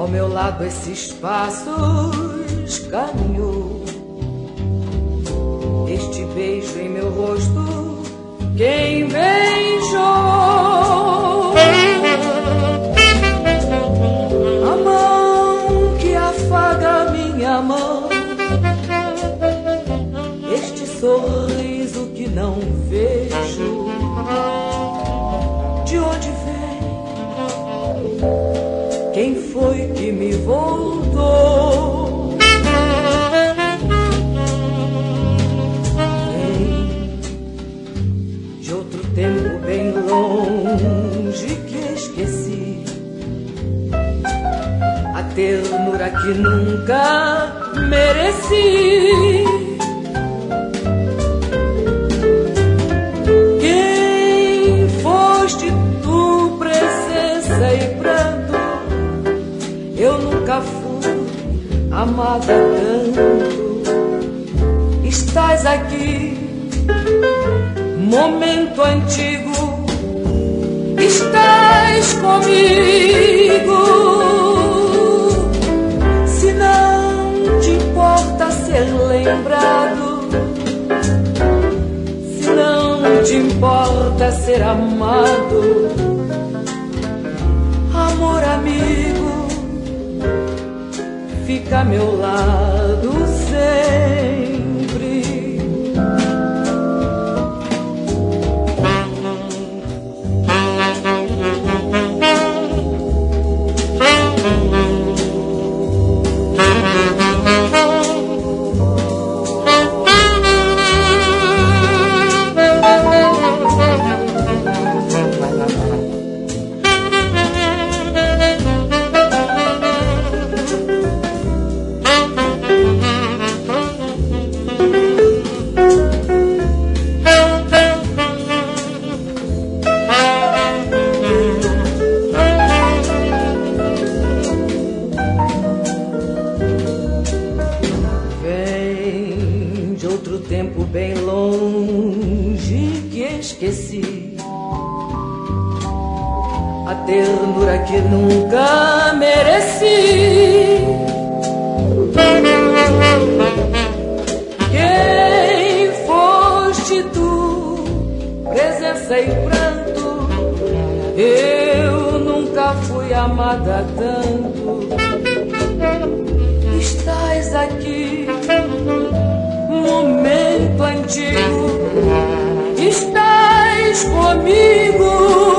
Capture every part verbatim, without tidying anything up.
meu lado esses passos caminhou. Este beijo em meu rosto, quem beijou? A mão que afaga minha mão, este sorriso que não vejo. De onde vem? Quem foi que me voltou? Vem de outro tempo bem longe que esqueci, a ternura que nunca mereci. Quem foste tu, presença e pranto? Eu nunca fui amada tanto. Estás aqui, momento antigo, estás comigo. Se não te importa ser lembrado, se não te importa ser amado, amor amigo, fica a meu lado sempre. Tempo bem longe que esqueci, a ternura que nunca mereci. Quem foste tu, presença e pranto? Eu nunca fui amada tanto. Estás aqui, momento antigo, estás comigo.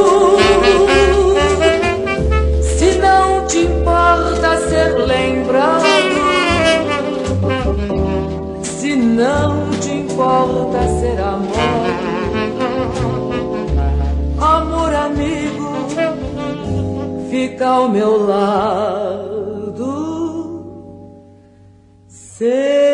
Se não te importa ser lembrado, se não te importa ser amado, amor amigo, fica ao meu lado. Sei